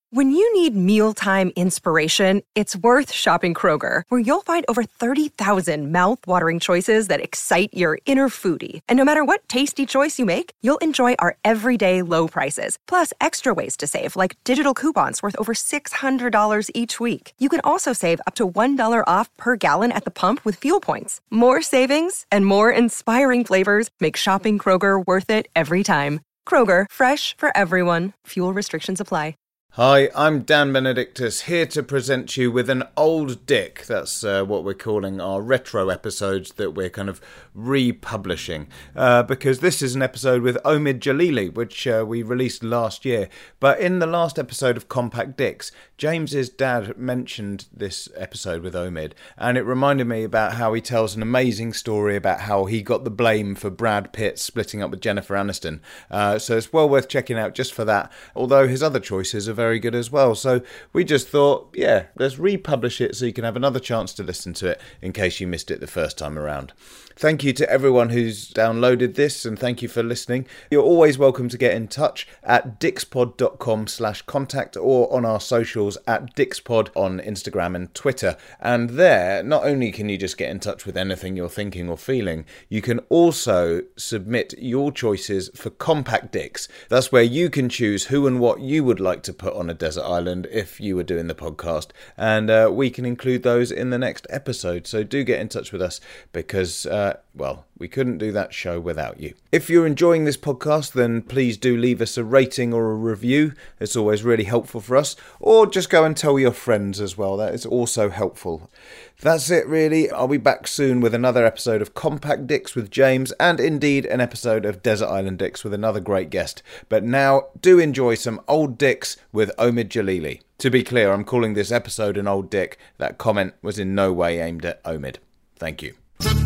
When you need mealtime inspiration, it's worth shopping Kroger, where you'll find over 30,000 mouth-watering choices that excite your inner foodie. And no matter what tasty choice you make, you'll enjoy our everyday low prices, plus extra ways to save, like digital coupons worth over $600 each week. You can also save up to $1 off per gallon at the pump with fuel points. More savings and more inspiring flavors make shopping Kroger worth it every time. Kroger, fresh for everyone. Fuel restrictions apply. Hi, I'm Dan Benedictus, here to present you with an old dick. That's what we're calling our retro episodes that we're kind of republishing. Because this is an episode with Omid Djalili, which we released last year. But in the last episode of Compact Dicks, James's dad mentioned this episode with Omid, and it reminded me about how he tells an amazing story about how he got the blame for Brad Pitt splitting up with Jennifer Aniston. So it's well worth checking out just for that, although his other choices are very good as well. So we just thought, yeah, let's republish it so you can have another chance to listen to it in case you missed it the first time around. Thank you to everyone who's downloaded this, and thank you for listening. You're always welcome to get in touch at dixpod.com/contact or on our socials at dixpod on Instagram and Twitter. And there, not only can you just get in touch with anything you're thinking or feeling, you can also submit your choices for Compact Dicks. That's where you can choose who and what you would like to put on a desert island if you were doing the podcast. And we can include those in the next episode. So do get in touch with us because... well, we couldn't do that show without you. If you're enjoying this podcast, then please do leave us a rating or a review. It's always really helpful for us. Or just go and tell your friends as well. That is also helpful. That's it, really. I'll be back soon with another episode of Compact Dicks with James, and indeed an episode of Desert Island Dicks with another great guest. But now, do enjoy some old dicks with Omid Djalili. To be clear, I'm calling this episode an old dick. That comment was in no way aimed at Omid. Thank you.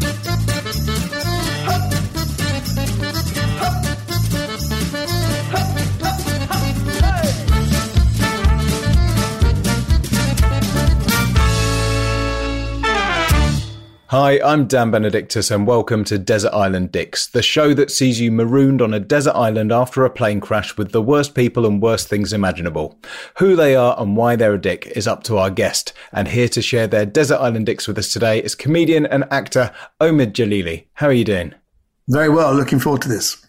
Hi, I'm Dan Benedictus and welcome to Desert Island Dicks, the show that sees you marooned on a desert island after a plane crash with the worst people and worst things imaginable. Who they are and why they're a dick is up to our guest, and here to share their Desert Island Dicks with us today is comedian and actor Omid Djalili. How are you doing? Very well, looking forward to this.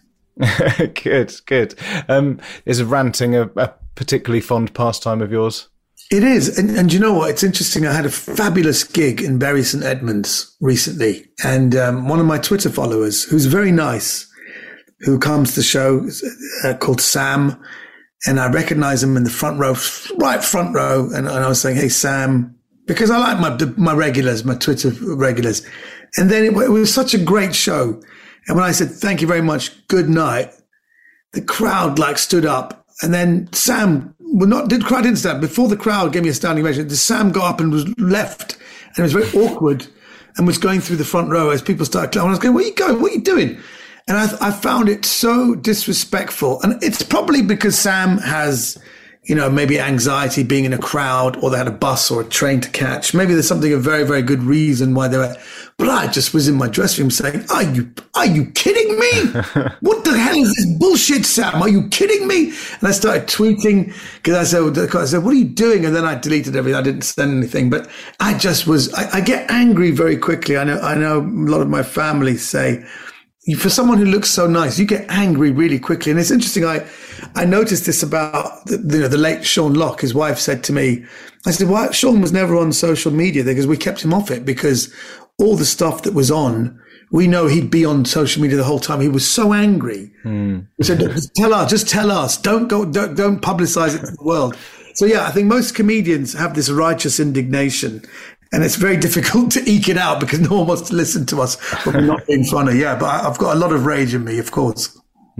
Good. Is ranting a particularly fond pastime of yours? It is. And you know what? It's interesting. I had a fabulous gig in Bury St Edmunds recently. And one of my Twitter followers, who's very nice, who comes to the show, called Sam. And I recognize him in the front row, right front row. And I was saying, hey, Sam, because I like my regulars, my Twitter regulars. And then it was such a great show. And when I said, thank you very much, good night, the crowd stood up. And then Sam the crowd didn't stand. Before the crowd gave me a standing ovation, Sam got up and was left. And it was very awkward and was going through the front row as people started clapping. I was going, where are you going? What are you doing? And I found it so disrespectful. And it's probably because Sam has, maybe anxiety being in a crowd, or they had a bus or a train to catch. Maybe there's something, a very, very good reason why they were. But I just was in my dressing room saying, are you kidding me? What the hell is this bullshit, Sam? Are you kidding me? And I started tweeting because I said, what are you doing? And then I deleted everything. I didn't send anything, but I just was, I get angry very quickly. I know a lot of my family say, for someone who looks so nice, you get angry really quickly. And it's interesting. I noticed this about the late Sean Locke. His wife said to me, I said, why Sean was never on social media because we kept him off it, because all the stuff that was on, we know he'd be on social media the whole time. He was so angry. We said, just tell us. Don't publicize it to the world. So yeah, I think most comedians have this righteous indignation. And it's very difficult to eke it out because no one wants to listen to us when we're not being funny. Yeah, but I've got a lot of rage in me, of course.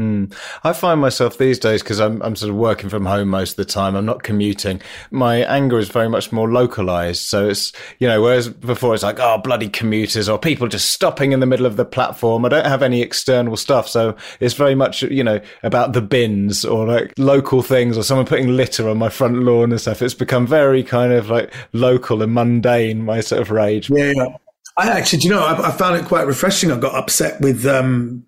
I find myself these days, because I'm sort of working from home most of the time, I'm not commuting, my anger is very much more localized. So it's, whereas before it's like, oh, bloody commuters, or people just stopping in the middle of the platform. I don't have any external stuff. So it's very much, about the bins or local things, or someone putting litter on my front lawn and stuff. It's become very kind of local and mundane, my sort of rage. Yeah. I actually, I found it quite refreshing. I got upset with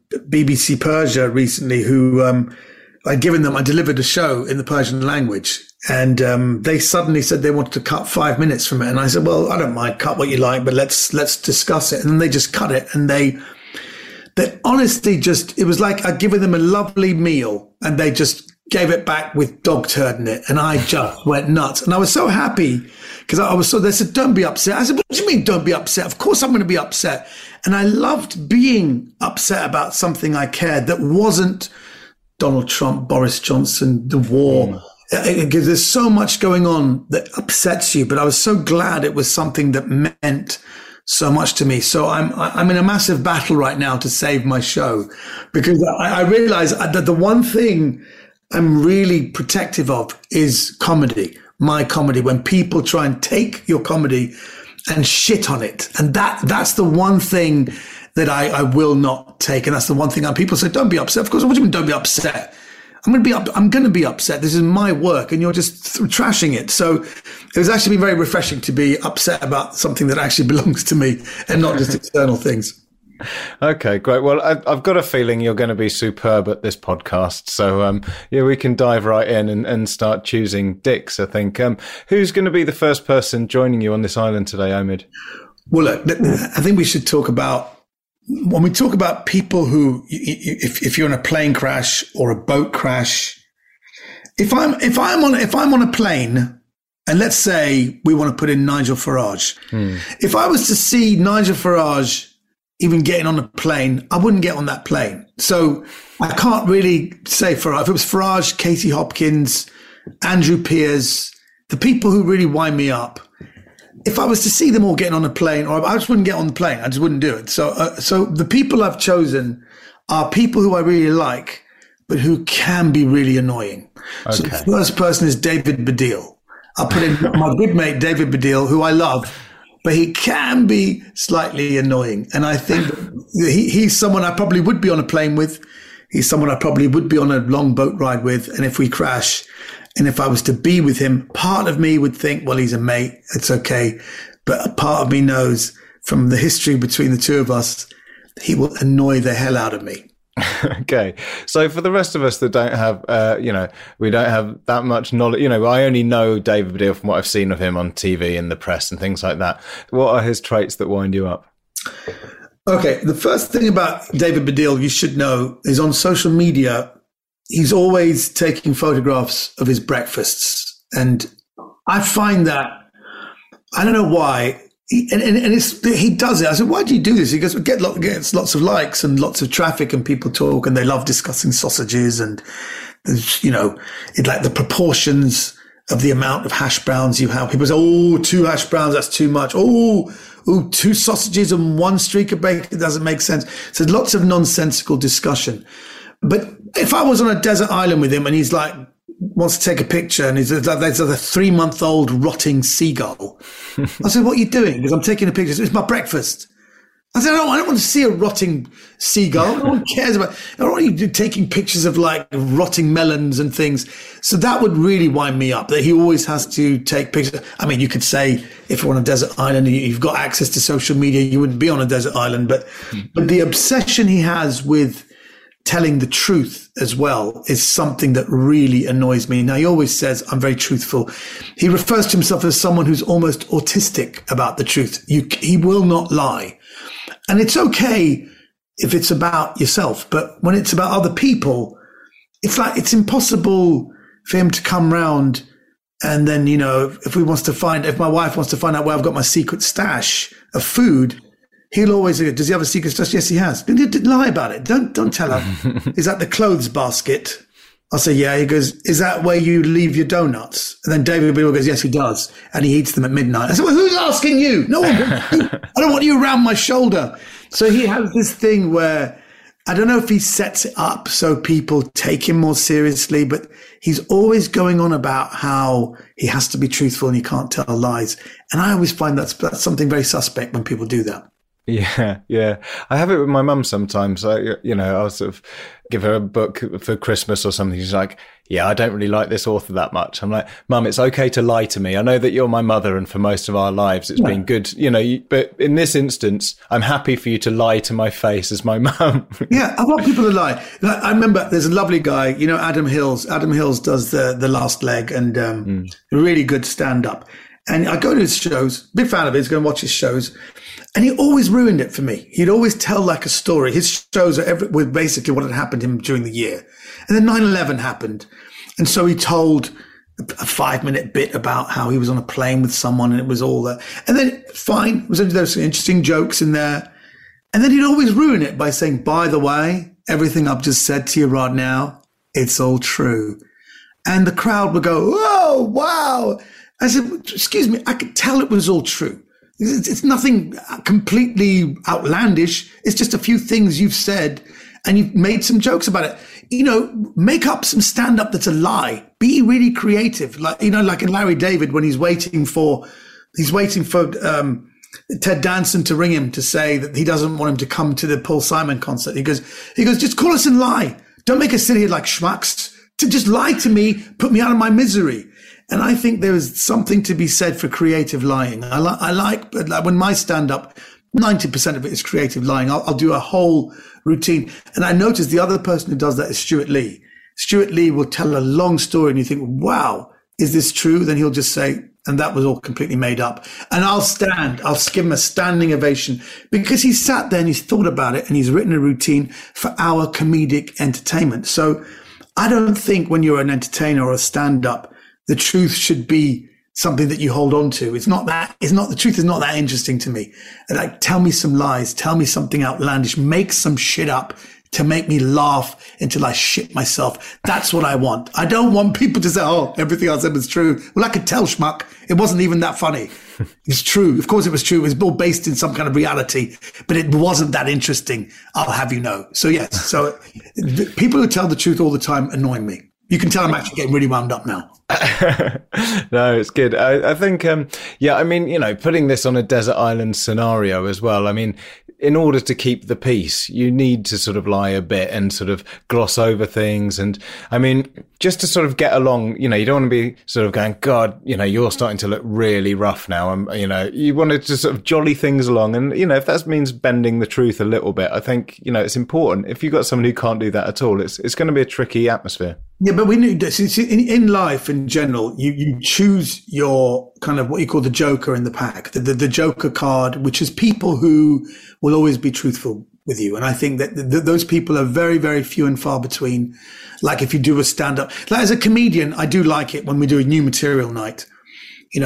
BBC Persia recently, who I delivered a show in the Persian language, And they suddenly said they wanted to cut 5 minutes from it. And I said, well, I don't mind, cut what you like, but let's discuss it. And then they just cut it. And they honestly it was like I'd given them a lovely meal and they just gave it back with dog turd in it. And I just went nuts. And I was so happy because they said, don't be upset. I said, what do you mean don't be upset? Of course I'm going to be upset. And I loved being upset about something I cared that wasn't Donald Trump, Boris Johnson, the war. Because there's so much going on that upsets you, but I was so glad it was something that meant so much to me. So I'm in a massive battle right now to save my show, because I realize that the one thing I'm really protective of is comedy, my comedy, when people try and take your comedy and shit on it. And that's the one thing that I will not take. And that's the one thing people say, don't be upset. Of course, what do you mean don't be upset? I'm going to be upset. This is my work and you're just trashing it. So it was actually very refreshing to be upset about something that actually belongs to me and not just external things. Okay, great. Well, I've got a feeling you're going to be superb at this podcast. So, we can dive right in and start choosing dicks, I think. Who's going to be the first person joining you on this island today, Omid? Well, look, I think we should talk about, when we talk about people who, if you're in a plane crash or a boat crash, if I'm on a plane, and let's say we want to put in Nigel Farage, if I was to see Nigel Farage even getting on a plane, I wouldn't get on that plane. So I can't really say Farage. If it was Farage, Katie Hopkins, Andrew Piers, the people who really wind me up, if I was to see them all getting on a plane, or I just wouldn't get on the plane, I just wouldn't do it. So the people I've chosen are people who I really like, but who can be really annoying. Okay. So the first person is David Baddiel. I'll put in my good mate, David Baddiel, who I love, but he can be slightly annoying. And I think he's someone I probably would be on a plane with. He's someone I probably would be on a long boat ride with. And if we crash, and if I was to be with him, part of me would think, well, he's a mate. It's okay. But a part of me knows from the history between the two of us, he will annoy the hell out of me. Okay. So for the rest of us that don't have, we don't have that much knowledge, I only know David Baddiel from what I've seen of him on TV and the press and things like that. What are his traits that wind you up? Okay. The first thing about David Baddiel you should know is on social media, he's always taking photographs of his breakfasts. And I find that, I don't know why, he does it. I said, why do you do this? He goes, gets lots of likes and lots of traffic and people talk and they love discussing sausages and, it's like the proportions of the amount of hash browns you have. People say, 2 hash browns, that's too much. 2 sausages and 1 streak of bacon, it doesn't make sense. So lots of nonsensical discussion. But if I was on a desert island with him and he's like, wants to take a picture and there's a 3-month-old rotting seagull, I said, what are you doing? Because I'm taking a picture. It's my breakfast. I said, I don't want to see a rotting seagull. No one cares about, I don't want you taking pictures of like rotting melons and things. So that would really wind me up, that he always has to take pictures. I mean, you could say if you're on a desert island and you've got access to social media, you wouldn't be on a desert island. But the obsession he has with telling the truth as well is something that really annoys me. Now, he always says, I'm very truthful. He refers to himself as someone who's almost autistic about the truth. He will not lie. And it's okay if it's about yourself, but when it's about other people, it's like, it's impossible for him to come round and then, if my wife wants to find out where I've got my secret stash of food, he'll always say, does he have a secret stash? Yes, he has. But lie about it. Don't tell her. Is that the clothes basket? I'll say, yeah. He goes, is that where you leave your donuts? And then David Baddiel goes, yes, he does. And he eats them at midnight. I said, well, who's asking you? No one. I don't want you around my shoulder. So he has this thing where, I don't know if he sets it up so people take him more seriously, but he's always going on about how he has to be truthful and he can't tell lies. And I always find that's something very suspect when people do that. Yeah, yeah. I have it with my mum sometimes. I'll sort of give her a book for Christmas or something. She's like, yeah, I don't really like this author that much. I'm like, Mum, it's okay to lie to me. I know that you're my mother, and for most of our lives, it's been good, but in this instance, I'm happy for you to lie to my face as my mum. Yeah, I want people to lie. I remember there's a lovely guy, Adam Hills. Adam Hills does the Last Leg, and a really good stand-up. And I go to his shows, big fan of his, go and watch his shows. And he always ruined it for me. He'd always tell like a story. His shows were basically what had happened to him during the year. And then 9/11 happened. And so he told a 5-minute bit about how he was on a plane with someone, and it was all that. And then fine, there was some interesting jokes in there. And then he'd always ruin it by saying, by the way, everything I've just said to you right now, it's all true. And the crowd would go, oh, wow. I said, excuse me, I could tell it was all true. It's nothing completely outlandish. It's just a few things you've said and you've made some jokes about it. Make up some stand up that's a lie. Be really creative. Like in Larry David, when he's waiting for Ted Danson to ring him to say that he doesn't want him to come to the Paul Simon concert. He goes, just call us and lie. Don't make us sit here like schmucks. To just lie to me, put me out of my misery. And I think there is something to be said for creative lying. I like when my stand-up, 90% of it is creative lying. I'll do a whole routine. And I noticed the other person who does that is Stuart Lee. Stuart Lee will tell a long story and you think, wow, is this true? Then he'll just say, and that was all completely made up. And I'll give him a standing ovation because he's sat there and he's thought about it and he's written a routine for our comedic entertainment. So I don't think when you're an entertainer or a stand-up, the truth should be something that you hold on to. The truth is not that interesting to me. Like, tell me some lies, tell me something outlandish, make some shit up to make me laugh until I shit myself. That's what I want. I don't want people to say, oh, everything I said was true. Well, I could tell, schmuck. It wasn't even that funny. It's true. Of course it was true. It was all based in some kind of reality, but it wasn't that interesting. I'll have you know. So yes. So people who tell the truth all the time annoy me. You can tell I'm actually getting really wound up now. No, it's good. I think, putting this on a desert island scenario as well. I mean, in order to keep the peace, you need to sort of lie a bit and sort of gloss over things. And I mean, just to sort of get along, you don't want to be sort of going, God, you're starting to look really rough now. And, you want to just sort of jolly things along. And, if that means bending the truth a little bit, I think, it's important. If you've got someone who can't do that at all, it's going to be a tricky atmosphere. Yeah, but we need in life in general, you choose your kind of what you call the joker in the pack, the joker card, which is people who will always be truthful with you. And I think that those people are very, very few and far between. Like if you do a stand up, like as a comedian, I do like it when we do a new material night, when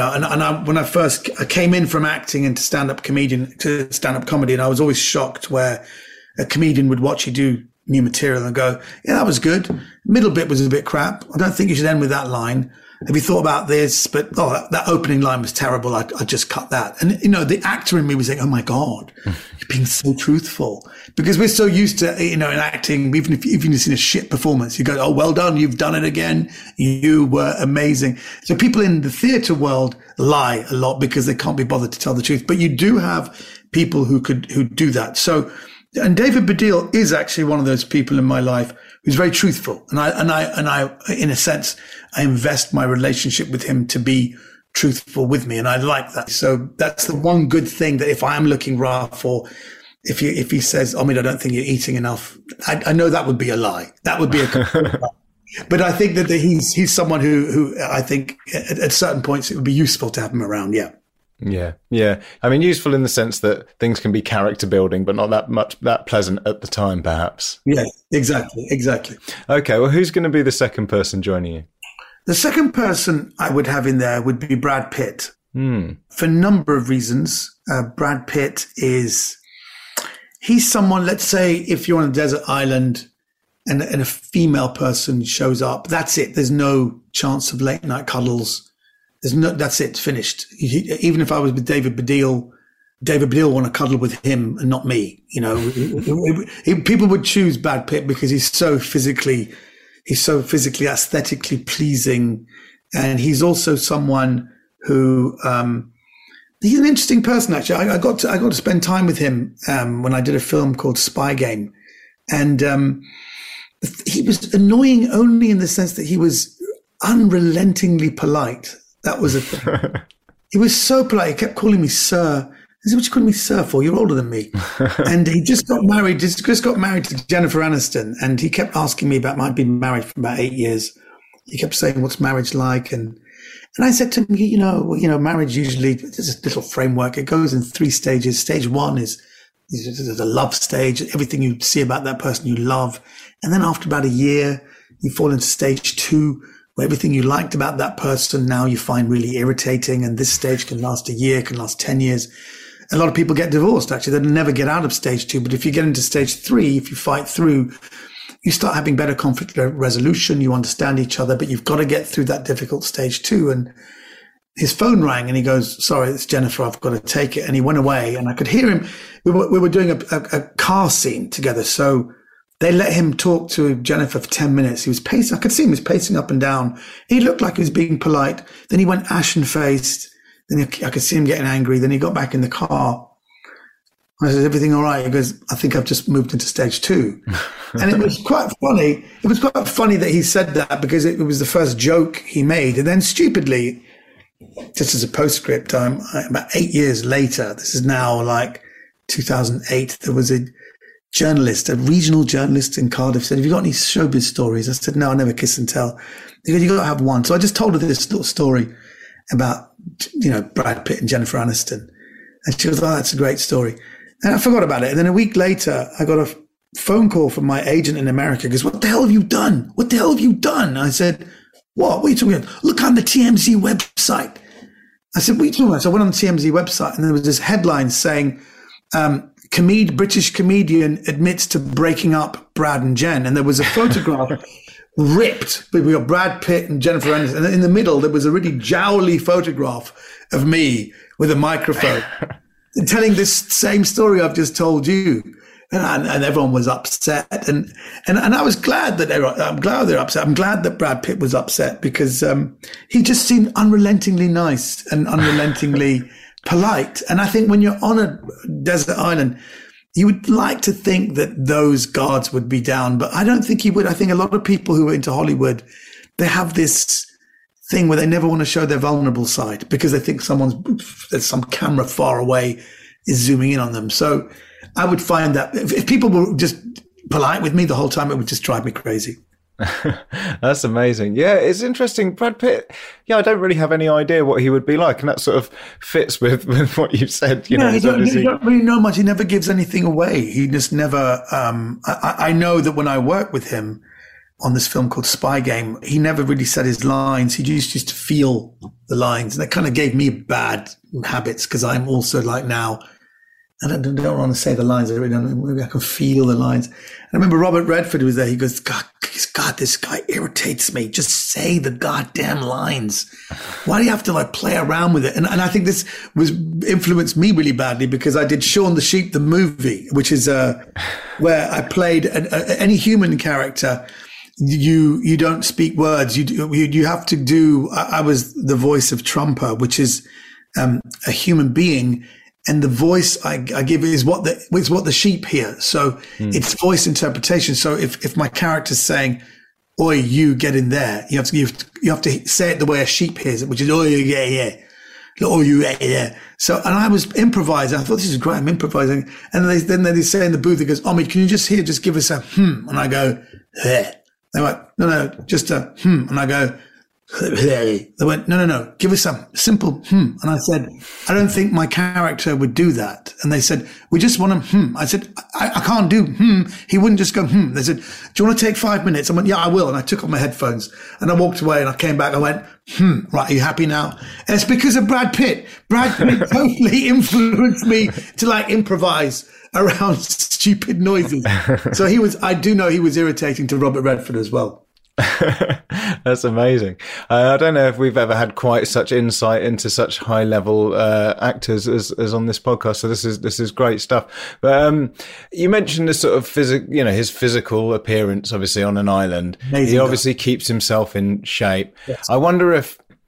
I came in from acting into stand up comedy, and I was always shocked where a comedian would watch you do new material and go, yeah, that was good. Middle bit was a bit crap. I don't think you should end with that line. Have you thought about this? But, that opening line was terrible. I just cut that. And, the actor in me was saying, oh my God, you're being so truthful. Because we're so used to, in acting, even if you've seen a shit performance, you go, oh, well done. You've done it again. You were amazing. So people in the theatre world lie a lot because they can't be bothered to tell the truth. But you do have people who do that. So, and David Baddiel is actually one of those people in my life who's very truthful. And I, in a sense, I invest my relationship with him to be truthful with me. And I like that. So that's the one good thing, that if I am looking rough, or if he says, I don't think you're eating enough, I know that would be a lie. That would be a complete lie. But I think that he's someone who I think at certain points it would be useful to have him around. Yeah. Yeah. Yeah. I mean, useful in the sense that things can be character building, but not that pleasant at the time, perhaps. Yeah, exactly. Okay. Well, who's going to be the second person joining you? The second person I would have in there would be Brad Pitt. For a number of reasons. Brad Pitt he's someone, let's say if you're on a desert island and a female person shows up, that's it. There's no chance of late night cuddles. That's it, finished. Even if I was with David Baddiel want to cuddle with him and not me. People would choose Brad Pitt because he's so physically aesthetically pleasing. And he's also someone who, He's an interesting person, actually. I got to spend time with him when I did a film called Spy Game, and he was annoying only in the sense that he was unrelentingly polite. That was a thing. He was so polite. He kept calling me sir. I said, "What you calling me sir for? You're older than me." And he just got married to Jennifer Aniston, and he kept asking me about. I'd been married for about 8 years. He kept saying, "What's marriage like?" And I said to him, you know, marriage usually, there's a little framework. It goes in 3 stages. Stage 1 is the love stage, everything you see about that person you love. And then after about a year, you fall into stage 2, where everything you liked about that person now you find really irritating. And this stage can last a year, can last 10 years. A lot of people get divorced, actually. They'll never get out of stage 2. But if you get into stage 3, if you fight through, you start having better conflict resolution. You understand each other, but you've got to get through that difficult stage 2. And his phone rang and he goes, "Sorry, it's Jennifer. I've got to take it." And he went away and I could hear him. We were doing a car scene together. So they let him talk to Jennifer for 10 minutes. He was pacing. I could see him. He was pacing up and down. He looked like he was being polite. Then he went ashen faced. Then I could see him getting angry. Then he got back in the car. I said, "Everything all right?" He goes, "I think I've just moved into stage 2. And it was quite funny. It was quite funny that he said that because it was the first joke he made. And then stupidly, just as a postscript, about 8 years later, this is now like 2008, there was a regional journalist in Cardiff said, "Have you got any showbiz stories?" I said, "No, I never kiss and tell." He goes, "You got to have one." So I just told her this little story about, Brad Pitt and Jennifer Aniston. And she goes, "Oh, that's a great story." And I forgot about it. And then a week later, I got a phone call from my agent in America. He goes, "What the hell have you done? What the hell have you done?" I said, What are you talking about?" "Look on the TMZ website." I said, "What are you talking about?" So I went on the TMZ website and there was this headline saying, British comedian admits to breaking up Brad and Jen. And there was a photograph ripped. We got Brad Pitt and Jennifer Aniston. And in the middle, there was a really jowly photograph of me with a microphone telling this same story I've just told you. And everyone was upset. And I was glad that I'm glad they're upset. I'm glad that Brad Pitt was upset because he just seemed unrelentingly nice and unrelentingly polite. And I think when you're on a desert island, you would like to think that those guards would be down, but I don't think he would. I think a lot of people who are into Hollywood, they have this thing where they never want to show their vulnerable side because they think there's some camera far away is zooming in on them. So I would find that if people were just polite with me the whole time, it would just drive me crazy. That's amazing. Yeah, it's interesting. Brad Pitt, I don't really have any idea what he would be like. And that sort of fits with what you've said. You don't really know much. He never gives anything away. He just never, I know that when I worked with him on this film called Spy Game, he never really said his lines. He used to feel the lines. And that kind of gave me bad habits because I'm also like now, I don't want to say the lines. I really don't know. Maybe I can feel the lines. And I remember Robert Redford was there. He goes, God, this guy irritates me. Just say the goddamn lines. Why do you have to play around with it? And I think this influenced me really badly because I did Shaun the Sheep, the movie, which is where I played any human character. You don't speak words. You have to do. I was the voice of Trumper, which is a human being. And the voice I give is what the sheep hear. So it's voice interpretation. So if my character's saying, "Oi, you get in there," you have to say it the way a sheep hears it, which is, "Oi, yeah. Oh, you, yeah." So, and I was improvising. I thought, this is great. I'm improvising. And then they say in the booth, it goes, "Omid, can you just give us a hmm?" And I go, "Heh." They went, No, just a hmm. And I go, They went, no, give us some simple And I said, "I don't think my character would do that." And they said, "We just want a I said, I can't do He wouldn't just go They said, "Do you want to take 5 minutes?" I went, "Yeah, I will." And I took off my headphones and I walked away and I came back. I went, "Right, are you happy now?" And it's because of Brad Pitt. Brad Pitt totally influenced me to improvise around stupid noises. So I do know he was irritating to Robert Redford as well. That's amazing. I don't know if we've ever had quite such insight into such high level actors as on this podcast. So this is great stuff. But you mentioned the sort of his physical appearance, obviously on an island. Amazing. He obviously keeps himself in shape. Yes. I wonder if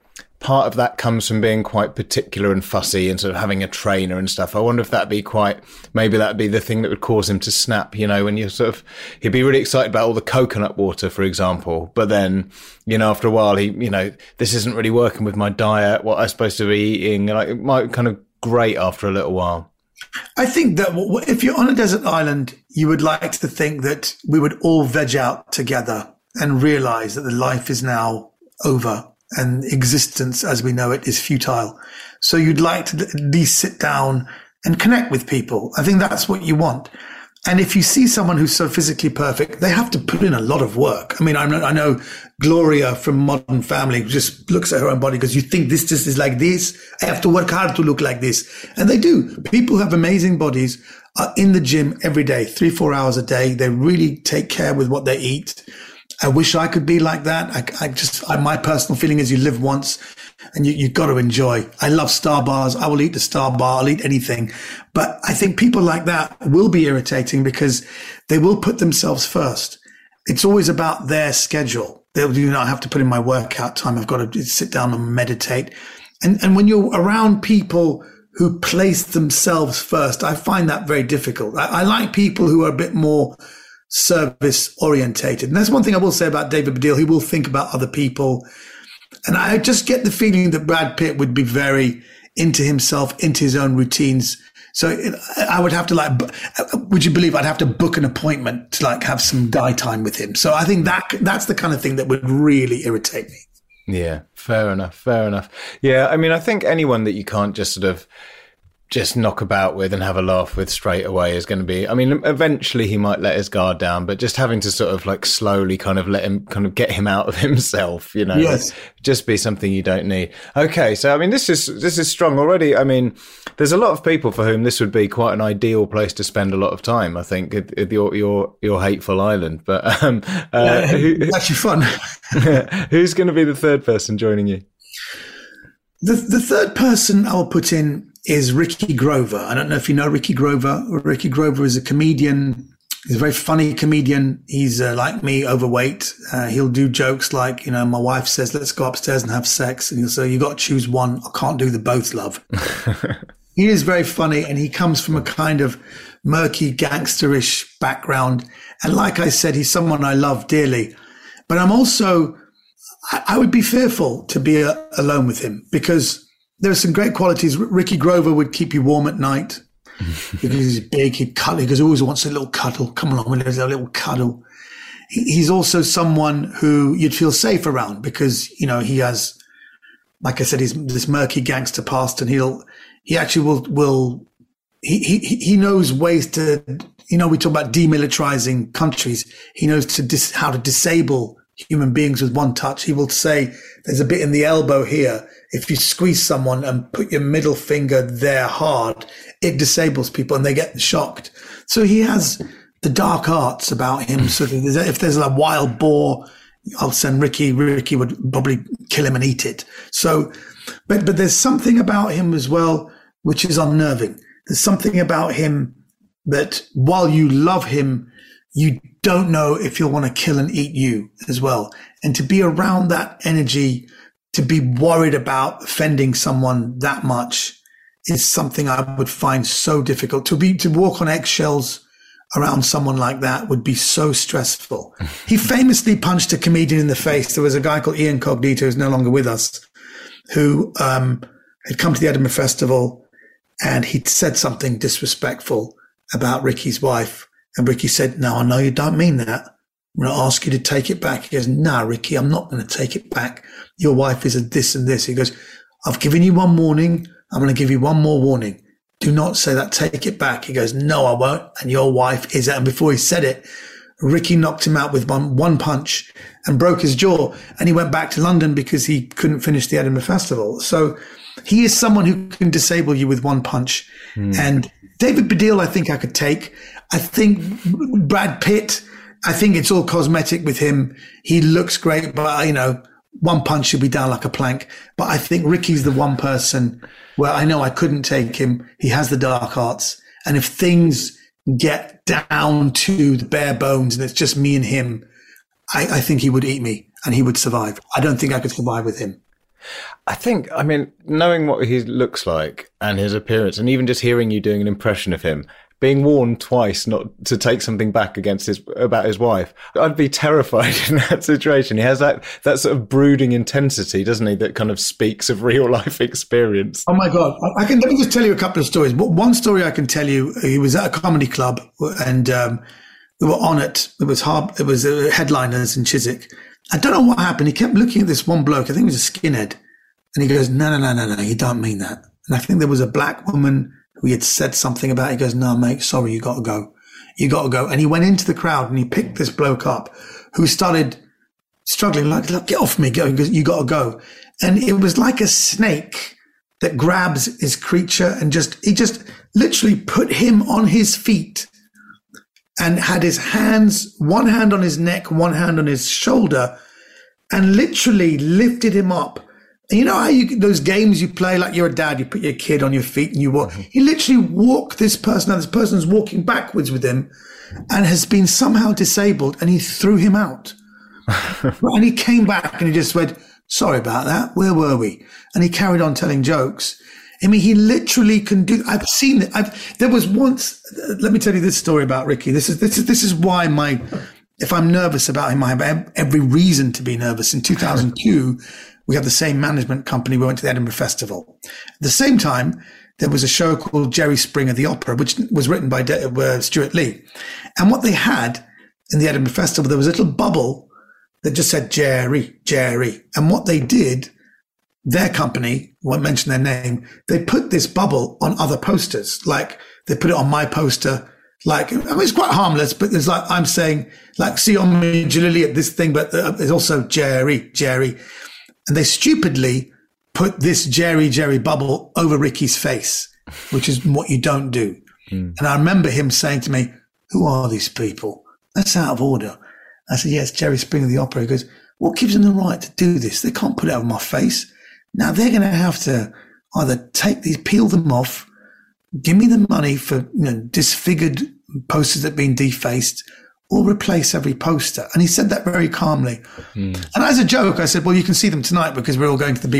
part of that comes from being quite particular and fussy and sort of having a trainer and stuff. I wonder if maybe that'd be the thing that would cause him to snap, when you he'd be really excited about all the coconut water, for example, but then, after a while this isn't really working with my diet, what I'm supposed to be eating, like it might kind of grate after a little while. I think that if you're on a desert island, you would like to think that we would all veg out together and realize that the life is now over and existence as we know it is futile. So you'd like to at least sit down and connect with people. I think that's what you want. And if you see someone who's so physically perfect, they have to put in a lot of work. I mean, I know Gloria from Modern Family just looks at her own body because you think this just is like this. I have to work hard to look like this. And they do. People who have amazing bodies are in the gym every day, 3-4 hours a day. They really take care with what they eat. I wish I could be like that. My personal feeling is you live once and you got to enjoy. I love Star bars. I will eat the Star bar. I'll eat anything. But I think people like that will be irritating because they will put themselves first. It's always about their schedule. They'll I have to put in my workout time. I've got to sit down and meditate. And when you're around people who place themselves first, I find that very difficult. I like people who are a bit more service orientated. And that's one thing I will say about David Baddiel. He will think about other people. And I just get the feeling that Brad Pitt would be very into himself, into his own routines. So I would have to would you believe I'd have to book an appointment to have some guy time with him. So I think that's the kind of thing that would really irritate me. Yeah, fair enough. Yeah, I mean, I think anyone that you can't just just knock about with and have a laugh with straight away is going to be, I mean, eventually he might let his guard down, but just having to slowly let him get him out of himself, yes. Just be something you don't need. Okay. So, I mean, this is strong already. I mean, there's a lot of people for whom this would be quite an ideal place to spend a lot of time, I think, at your hateful island, but, it's actually fun. Who's going to be the third person joining you? The third person I will put in is Ricky Grover. I don't know if you know Ricky Grover. Ricky Grover is a comedian. He's a very funny comedian. He's like me, overweight. He'll do jokes like, my wife says, let's go upstairs and have sex. And he'll say, you got to choose one. I can't do the both, love. He is very funny, and he comes from a kind of murky, gangsterish background. And like I said, he's someone I love dearly. But I would be fearful to be alone with him because there are some great qualities. Ricky Grover would keep you warm at night because he's big. He'd cuddle because he always wants a little cuddle. Come along, there's a little cuddle. He's also someone who you'd feel safe around because, he has, like I said, he's this murky gangster past, and he knows ways to, we talk about demilitarizing countries. He knows how to disable human beings with one touch. He will say, there's a bit in the elbow here. If you squeeze someone and put your middle finger there hard, it disables people and they get shocked. So he has the dark arts about him. So if there's a wild boar, I'll send Ricky. Ricky would probably kill him and eat it. So, but there's something about him as well, which is unnerving. There's something about him that while you love him, you don't know if he'll want to kill and eat you as well. And to be around that energy, to be worried about offending someone that much is something I would find so difficult. To walk on eggshells around someone like that would be so stressful. He famously punched a comedian in the face. There was a guy called Ian Cognito, who's no longer with us, who had come to the Edinburgh Festival, and he'd said something disrespectful about Ricky's wife. And Ricky said, no, I know you don't mean that. I'm going to ask you to take it back. He goes, no, Ricky, I'm not going to take it back. Your wife is a this and this. He goes, I've given you one warning. I'm going to give you one more warning. Do not say that. Take it back. He goes, no, I won't. And your wife is. And before he said it, Ricky knocked him out with one punch and broke his jaw. And he went back to London because he couldn't finish the Edinburgh Festival. So he is someone who can disable you with one punch. And David Baddiel, I think I could take. I think Brad Pitt, I think it's all cosmetic with him. He looks great, but, one punch should be down like a plank. But I think Ricky's the one person where I know I couldn't take him. He has the dark arts. And if things get down to the bare bones and it's just me and him, I think he would eat me and he would survive. I don't think I could survive with him. I think, I mean, knowing what he looks like and his appearance, and even just hearing you doing an impression of him, being warned twice not to take something back about his wife, I'd be terrified in that situation. He has that sort of brooding intensity, doesn't he? That kind of speaks of real life experience. Oh my God. Let me just tell you a couple of stories. One story I can tell you, he was at a comedy club and, we were on it. It was headliners in Chiswick. I don't know what happened. He kept looking at this one bloke. I think he was a skinhead. And he goes, no, you don't mean that. And I think there was a black woman who he had said something about. He goes, no, mate, sorry, you got to go. You got to go. And he went into the crowd and he picked this bloke up who started struggling, like, look, get off me. Go. He goes, you got to go. And it was like a snake that grabs his creature and he just literally put him on his feet and had his hands, one hand on his neck, one hand on his shoulder, and literally lifted him up. And you know how those games you play, like you're a dad, you put your kid on your feet and you walk. He literally walked this person, now this person's walking backwards with him and has been somehow disabled, and he threw him out. And he came back and he just went, sorry about that, where were we? And he carried on telling jokes. I mean, he literally can do. I've seen it. There was once. Let me tell you this story about Ricky. This is why if I'm nervous about him, I have every reason to be nervous. In 2002, we had the same management company. We went to the Edinburgh Festival. At the same time, there was a show called Jerry Springer the Opera, which was written by Stuart Lee. And what they had in the Edinburgh Festival, there was a little bubble that just said Jerry, Jerry. And what they did, their company, won't mention their name, they put this bubble on other posters. Like they put it on my poster. Like, I mean, it's quite harmless, but there's like, I'm saying, like, see on me, Jalili at this thing, but there's also Jerry, Jerry. And they stupidly put this Jerry, Jerry bubble over Ricky's face, which is what you don't do. And I remember him saying to me, who are these people? That's out of order. I said, yes, Jerry Springer the Opera. He goes, what gives them the right to do this? They can't put it over my face. Now they're going to have to either peel them off, give me the money for disfigured posters that have been defaced, or replace every poster. And he said that very calmly. And as a joke, I said, well, you can see them tonight because we're all going to the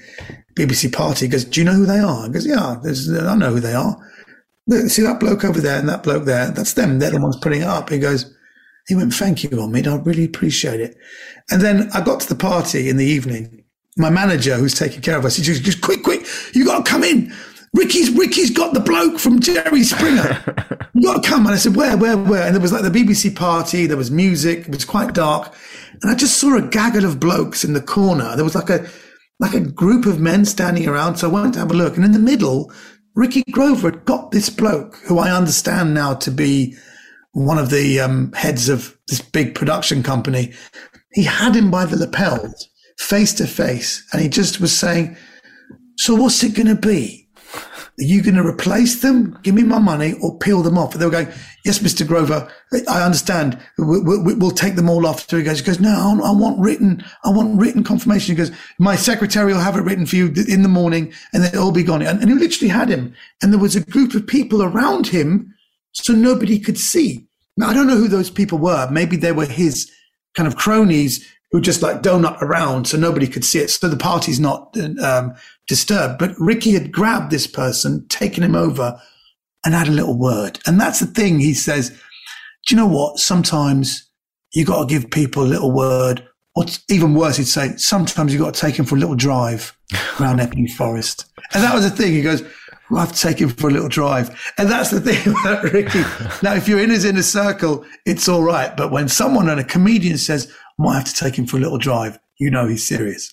BBC party. He goes, do you know who they are? I goes, yeah, I know who they are. Look, see that bloke over there and that bloke there? That's them. They're the ones putting it up. He went, thank you, Omid. I really appreciate it. And then I got to the party in the evening. My manager, who's taking care of us, he just quick, you got to come in. Ricky's got the bloke from Jerry Springer. You got to come. And I said, where? And there was like the BBC party. There was music. It was quite dark. And I just saw a gaggle of blokes in the corner. There was like a group of men standing around. So I went to have a look. And in the middle, Ricky Grover had got this bloke, who I understand now to be one of the heads of this big production company. He had him by the lapels, face to face. And he just was saying, so what's it going to be? Are you going to replace them? Give me my money or peel them off? And they were going, yes, Mr. Grover, I understand. We'll take them all off. So he goes, no, I want written confirmation. He goes, my secretary will have it written for you in the morning and then it'll all be gone. And he literally had him. And there was a group of people around him so nobody could see. Now, I don't know who those people were. Maybe they were his kind of cronies who just like donut around so nobody could see it. So the party's not disturbed. But Ricky had grabbed this person, taken him over and had a little word. And that's the thing. He says, do you know what? Sometimes you got to give people a little word. What's even worse, he'd say, sometimes you got to take him for a little drive around Epping Forest. And that was the thing. He goes, well, I have to take him for a little drive. And that's the thing about Ricky. Now, if you're in his inner circle, it's all right. But when someone and a comedian says, I might have to take him for a little drive, you know he's serious.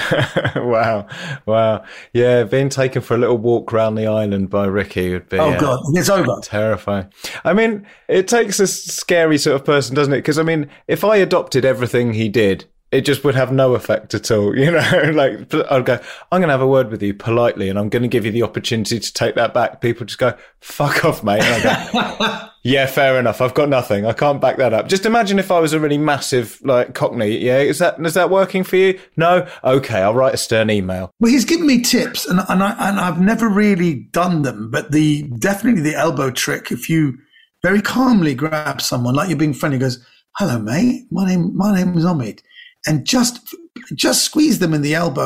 Wow. Yeah, being taken for a little walk around the island by Ricky would be... Oh, God, it's over. Terrifying. I mean, it takes a scary sort of person, doesn't it? Because, I mean, if I adopted everything he did, it just would have no effect at all, you know? Like, I'd go, I'm going to have a word with you politely and I'm going to give you the opportunity to take that back. People just go, fuck off, mate. And I go, yeah, fair enough. I've got nothing. I can't back that up. Just imagine if I was a really massive, like, Cockney. Yeah, is that working for you? No? Okay, I'll write a stern email. Well, he's given me tips and I've never really done them, but definitely the elbow trick, if you very calmly grab someone, like you're being friendly, goes, hello, mate. My name is Omid. And just squeeze them in the elbow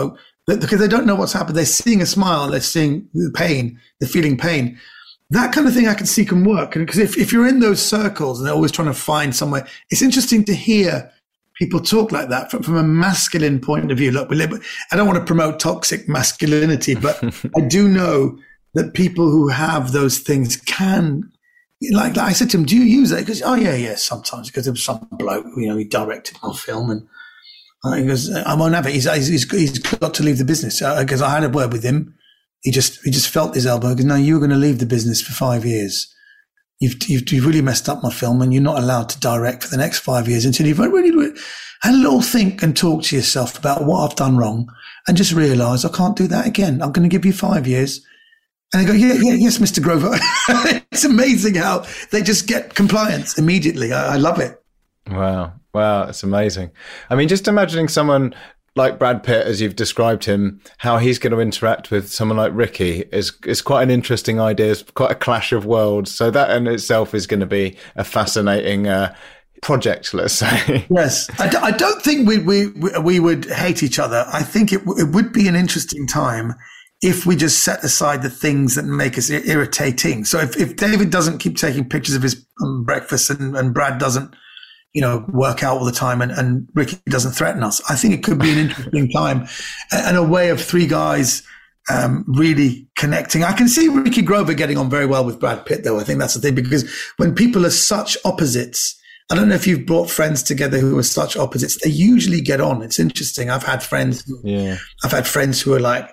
because they don't know what's happened. They're seeing a smile, they're seeing the pain, they're feeling pain. That kind of thing I can see can work. Because if you're in those circles and they're always trying to find somewhere, it's interesting to hear people talk like that from a masculine point of view. Look, I don't want to promote toxic masculinity, but I do know that people who have those things can, like I said to him, do you use that? He goes, oh yeah, sometimes, because there was some bloke, he directed my film, and he goes, I won't have it. He's got to leave the business, because I had a word with him. He just felt his elbow. He goes, no, you're going to leave the business for 5 years. You've really messed up my film, and you're not allowed to direct for the next 5 years until you've really had a little think and talk to yourself about what I've done wrong, and just realise I can't do that again. I'm going to give you 5 years. And they go, yes, Mr. Grover. It's amazing how they just get compliance immediately. I love it. Wow, it's amazing. I mean, just imagining someone like Brad Pitt, as you've described him, how he's going to interact with someone like Ricky is quite an interesting idea. It's quite a clash of worlds. So that in itself is going to be a fascinating project, let's say. Yes. I don't think we would hate each other. I think it would be an interesting time if we just set aside the things that make us irritating. So if David doesn't keep taking pictures of his breakfast and Brad doesn't, work out all the time and Ricky doesn't threaten us, I think it could be an interesting time and a way of three guys really connecting. I can see Ricky Grover getting on very well with Brad Pitt, though. I think that's the thing, because when people are such opposites, I don't know if you've brought friends together who are such opposites, they usually get on. It's interesting. I've had friends who are like,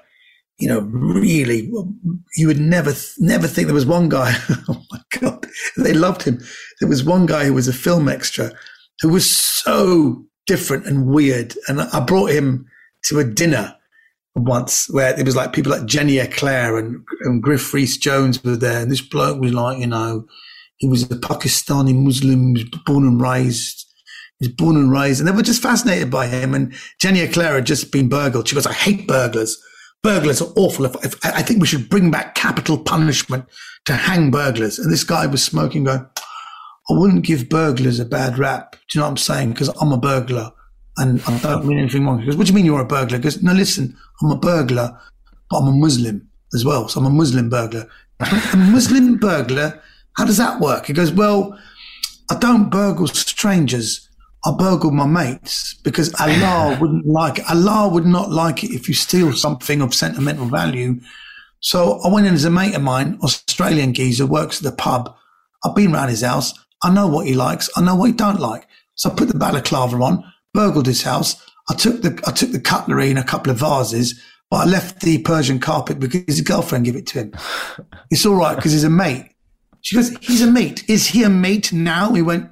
really, you would never think. There was one guy, oh my God, they loved him. There was one guy who was a film extra who was so different and weird. And I brought him to a dinner once where it was like people like Jenny Eclair and Griff Rhys-Jones were there. And this bloke was like, he was a Pakistani Muslim, born and raised. And they were just fascinated by him. And Jenny Eclair had just been burgled. She goes, I hate burglars. Burglars are awful. I think we should bring back capital punishment to hang burglars. And this guy was smoking, going, I wouldn't give burglars a bad rap. Do you know what I'm saying? Because I'm a burglar and I don't mean anything wrong. He goes, what do you mean you're a burglar? He goes, no, listen, I'm a burglar, but I'm a Muslim as well. So I'm a Muslim burglar. A Muslim burglar? How does that work? He goes, well, I don't burgle strangers. I burgle my mates, because Allah wouldn't like it. Allah would not like it if you steal something of sentimental value. So I went in as a mate of mine, Australian geezer, works at the pub. I've been round his house. I know what he likes. I know what he don't like. So I put the balaclava on, burgled his house. I took the cutlery and a couple of vases, but I left the Persian carpet because his girlfriend gave it to him. It's all right because he's a mate. She goes, he's a mate. Is he a mate now? We went,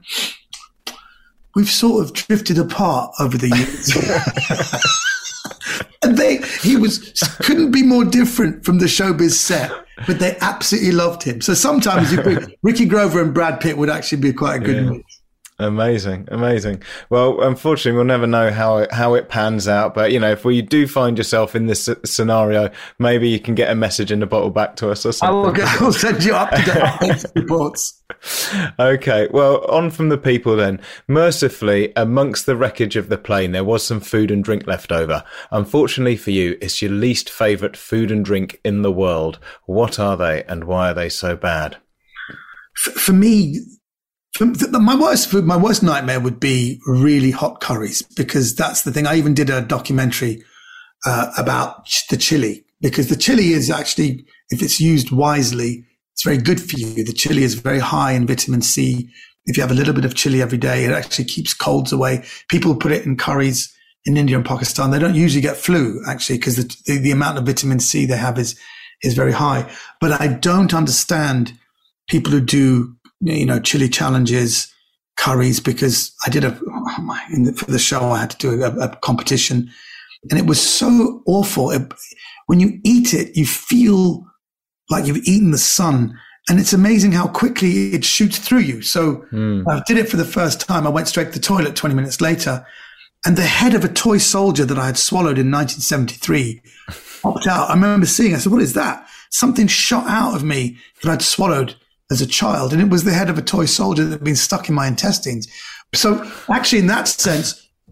we've sort of drifted apart over the years. And couldn't be more different from the showbiz set, but they absolutely loved him. So sometimes Ricky Grover and Brad Pitt would actually be quite a good mix. Amazing. Well, unfortunately, we'll never know how it pans out. But, if we do find yourself in this scenario, maybe you can get a message in a bottle back to us or something. I will send you up-to-date reports. Okay, well, on from the people then. Mercifully, amongst the wreckage of the plane, there was some food and drink left over. Unfortunately for you, it's your least favourite food and drink in the world. What are they and why are they so bad? For me, my worst nightmare would be really hot curries, because that's the thing. I even did a documentary about the chili, because the chili is actually, if it's used wisely, it's very good for you. The chili is very high in vitamin C. If you have a little bit of chili every day, it actually keeps colds away. People put it in curries in India and Pakistan. They don't usually get flu, actually, because the amount of vitamin C they have is very high. But I don't understand people who do, chili challenges, curries, because I did for the show, I had to do a competition, and it was so awful. When you eat it, you feel like you've eaten the sun, and it's amazing how quickly it shoots through you. So I did it for the first time. I went straight to the toilet 20 minutes later, and the head of a toy soldier that I had swallowed in 1973 popped out. I remember seeing, I said, what is that? Something shot out of me that I'd swallowed as a child, and it was the head of a toy soldier that had been stuck in my intestines. So actually, in that sense,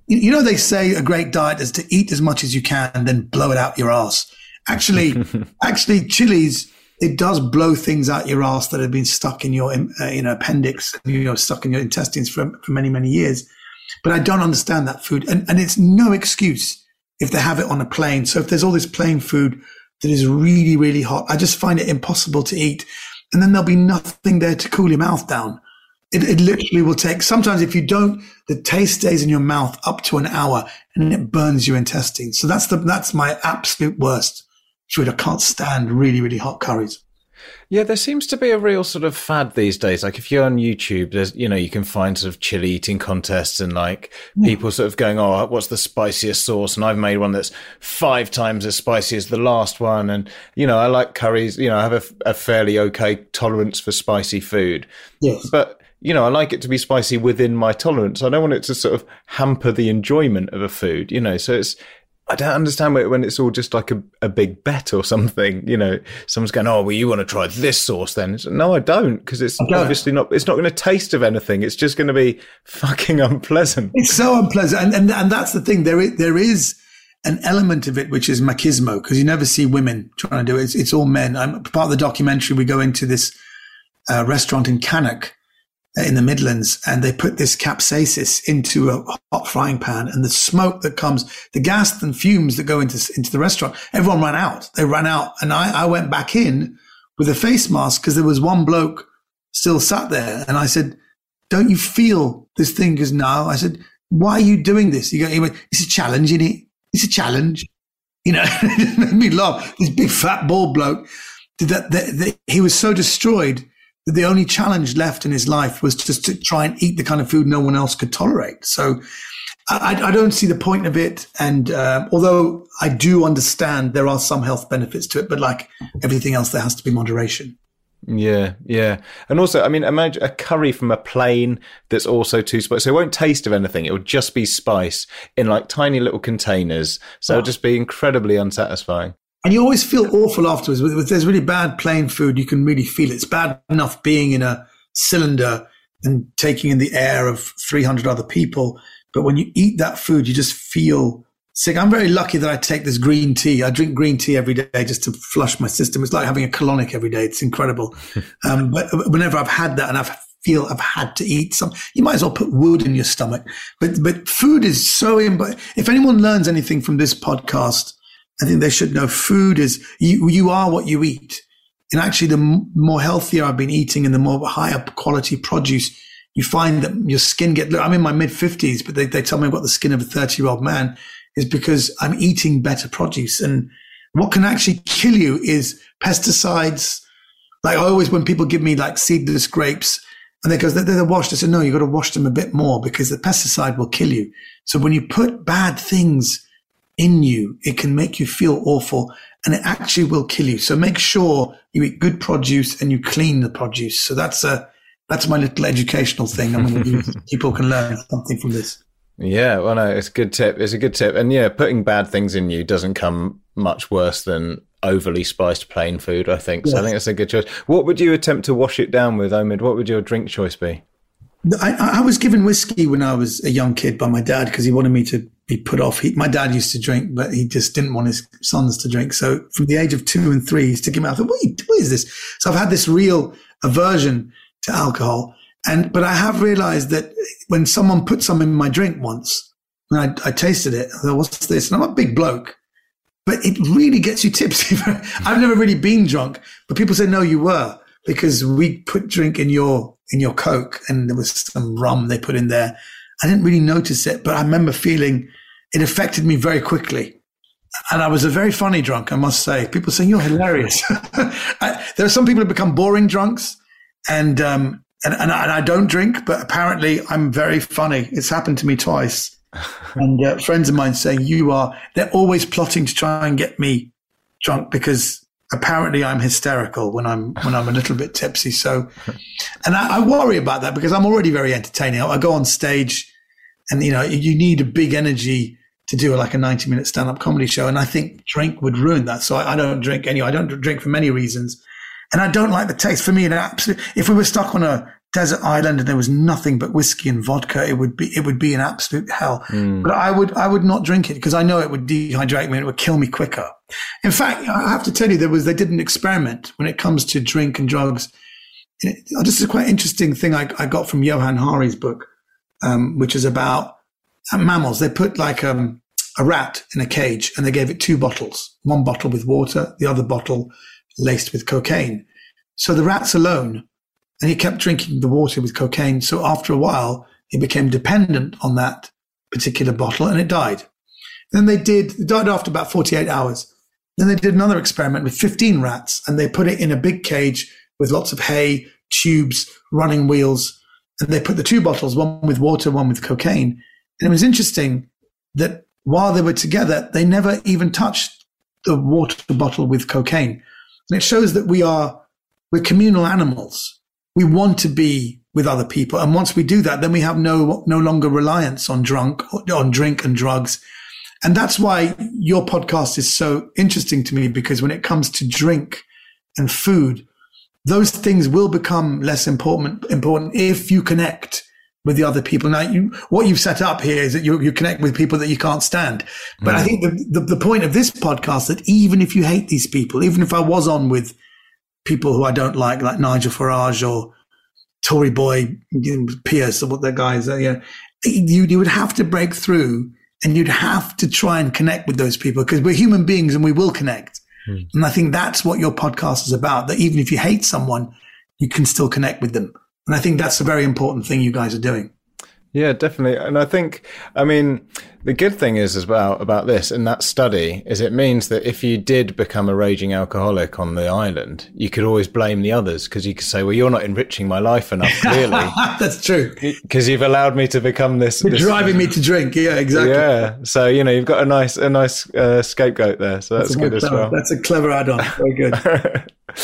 You know, they say a great diet is to eat as much as you can and then blow it out your ass. Actually, chilies, it does blow things out your ass that have been stuck in your appendix, stuck in your intestines for many, many years. But I don't understand that food. And it's no excuse if they have it on a plane. So if there's all this plane food that is really, really hot, I just find it impossible to eat. And then there'll be nothing there to cool your mouth down. It literally will take, sometimes if you don't, the taste stays in your mouth up to an hour and it burns your intestines. So that's my absolute worst food. I can't stand really, really hot curries. Yeah, there seems to be a real sort of fad these days. Like if you're on YouTube, there's, you can find sort of chili eating contests and like people sort of going, oh, what's the spiciest sauce? And I've made one that's 5 times as spicy as the last one. And, I like curries, I have a fairly okay tolerance for spicy food. Yes. But, I like it to be spicy within my tolerance. I don't want it to sort of hamper the enjoyment of a food, so I don't understand when it's all just like a big bet or something, someone's going, oh, well, you want to try this sauce then? No, I don't, because it's obviously it's not going to taste of anything. It's just going to be fucking unpleasant. It's so unpleasant. And that's the thing. There is an element of it, which is machismo, because you never see women trying to do it. It's all men. I'm part of the documentary. We go into this restaurant in Cannock in the Midlands, and they put this capsaicin into a hot frying pan, and the smoke that comes, the gas and fumes that go into the restaurant, everyone ran out. They ran out. And I went back in with a face mask because there was one bloke still sat there. And I said, don't you feel this thing? He goes, no. I said, why are you doing this? He went, it's a challenge, isn't it? It's a challenge. It made me laugh. This big fat bald bloke did that. He was so destroyed. The only challenge left in his life was just to try and eat the kind of food no one else could tolerate. So I don't see the point of it. And although I do understand there are some health benefits to it, but like everything else, there has to be moderation. Yeah. And also, imagine a curry from a plane that's also too spicy. So it won't taste of anything. It will just be spice in like tiny little containers. So it'll just be incredibly unsatisfying. And you always feel awful afterwards. If there's really bad plain food, you can really feel it. It's bad enough being in a cylinder and taking in the air of 300 other people. But when you eat that food, you just feel sick. I'm very lucky that I take this green tea. I drink green tea every day just to flush my system. It's like having a colonic every day. It's incredible. But whenever I've had that and I've had to eat some, you might as well put wood in your stomach. But food is so if anyone learns anything from this podcast, I think they should know food is, you are what you eat. And actually, the more healthier I've been eating and the more higher quality produce, you find that your skin I'm in my mid 50s, but they tell me I've got the skin of a 30-year-old man, is because I'm eating better produce. And what can actually kill you is pesticides. Like when people give me like seedless grapes and they go, they're washed. I said, no, you got to wash them a bit more because the pesticide will kill you. So when you put bad things in you, it can make you feel awful and it actually will kill you. So make sure you eat good produce and you clean the produce. So that's my little educational thing. People can learn something from this. Yeah, well, no, it's a good tip. It's a good tip. And yeah, putting bad things in you doesn't come much worse than overly spiced plain food, I think. So yeah. I think that's a good choice. What would you attempt to wash it down with, Omid? What would your drink choice be? I was given whiskey when I was a young kid by my dad because he wanted me to be put off. My dad used to drink, but he just didn't want his sons to drink. So from the age of 2 and 3, he used to give me, I thought, what is this? So I've had this real aversion to alcohol. But I have realized that when someone put some in my drink once, and I tasted it, I thought, what's this? And I'm a big bloke, but it really gets you tipsy. I've never really been drunk, but people say, no, you were, because we put drink in your Coke and there was some rum they put in there. I didn't really notice it, but I remember feeling it affected me very quickly. And I was a very funny drunk, I must say. People say, you're hilarious. There are some people who become boring drunks and I don't drink, but apparently I'm very funny. It's happened to me twice. And friends of mine saying they're always plotting to try and get me drunk because apparently I'm hysterical when I'm a little bit tipsy. So, and I worry about that because I'm already very entertaining. I go on stage and, you need a big energy to do like a 90-minute stand-up comedy show. And I think drink would ruin that. So I don't drink anyway. I don't drink for many reasons. And I don't like the taste. For me, if we were stuck on a desert island and there was nothing but whiskey and vodka, it would be an absolute hell. But I would not drink it because I know it would dehydrate me and it would kill me quicker. In fact, I have to tell you, they did an experiment when it comes to drink and drugs. This is a quite interesting thing I got from Johan Hari's book, which is about mammals. They put like a rat in a cage and they gave it 2 bottles, one bottle with water, the other bottle laced with cocaine. So the rat's alone and he kept drinking the water with cocaine. So after a while, he became dependent on that particular bottle and it died. Then it died after about 48 hours. Then they did another experiment with 15 rats and they put it in a big cage with lots of hay, tubes, running wheels. And they put the 2 bottles, one with water, one with cocaine. And it was interesting that while they were together, they never even touched the water bottle with cocaine. And it shows that we're communal animals. We want to be with other people. And once we do that, then we have no longer reliance on drink and drugs. And that's why your podcast is so interesting to me, because when it comes to drink and food, those things will become less important if you connect with the other people. Now, what you've set up here is that you connect with people that you can't stand. But I think the point of this podcast, that even if you hate these people, even if I was on with people who I don't like Nigel Farage or Tory boy Pierce or what their guys are, you would have to break through and you'd have to try and connect with those people because we're human beings and we will connect. And I think that's what your podcast is about, that even if you hate someone, you can still connect with them. And I think that's a very important thing you guys are doing. Yeah, definitely. And I think, the good thing is as well about this and that study is it means that if you did become a raging alcoholic on the island, you could always blame the others because you could say, well, you're not enriching my life enough, clearly. That's true. Because you've allowed me to become this. You're driving me to drink. Yeah, exactly. Yeah. So, you've got a nice scapegoat there. So that's good as well. That's a clever add-on. Very good.